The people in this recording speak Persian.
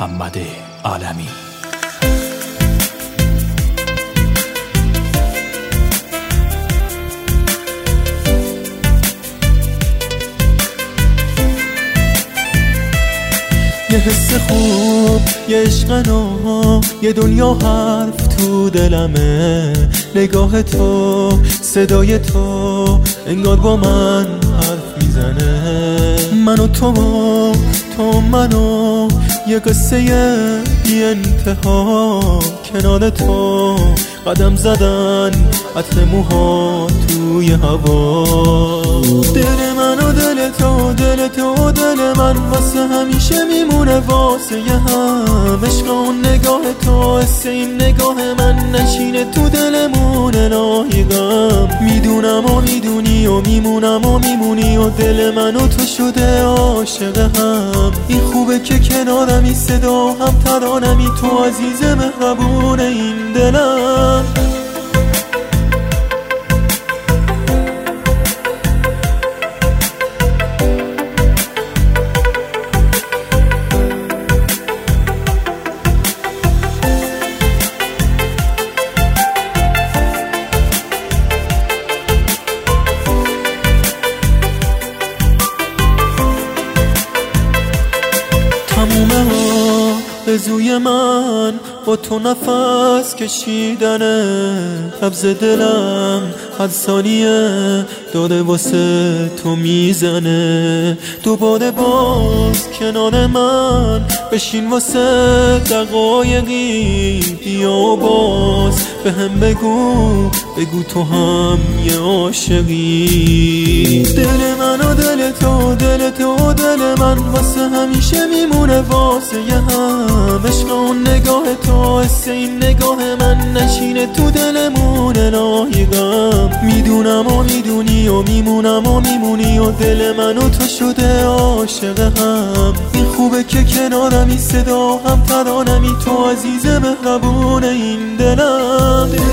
محمد عالمی. یه حس خوب، یه عشق نو، یه دنیا حرف تو دلمه. نگاه تو، صدای تو، انگار با من حرف میزنه. من و تو منو، یه قصه بی انتها. کنار تو قدم زدن، عطر موها توی هوا. دل من و دل تو، دل تو و دل من، واسه همیشه میمونه واسه هم. عشق اون نگاه تو، حس این نگاه من، نشینه تو دلمون الهی غم. میدونم و میدونی و میمونم و میمونی و دل من و تو شده عاشق هم. این خوبه که کنارمی، صدا هم ترانمی، تو عزیز مهربون این دلم. تمومه آرزوی من با تو نفس کشیدنه. قبض دلم هر ثانیه داره واسه تو میزنه. دوباره باز کنار من بشین واسه دقایقی. بیا و باز به هم بگو تو هم یه عاشقی. دل من و دل تو، دل تو و دل من، واسه همیشه میمونه واسه یه هم. عشق اون نگاه تو، حس این نگاه من، نشینه تو دلمون الهی غم. میدونم و میدونی و میمونم و میمونی و دل من و تو شده عاشق هم. این خوبه که کنارمی، صدا هم ترانمی، تو عزیز مهربون این دلم.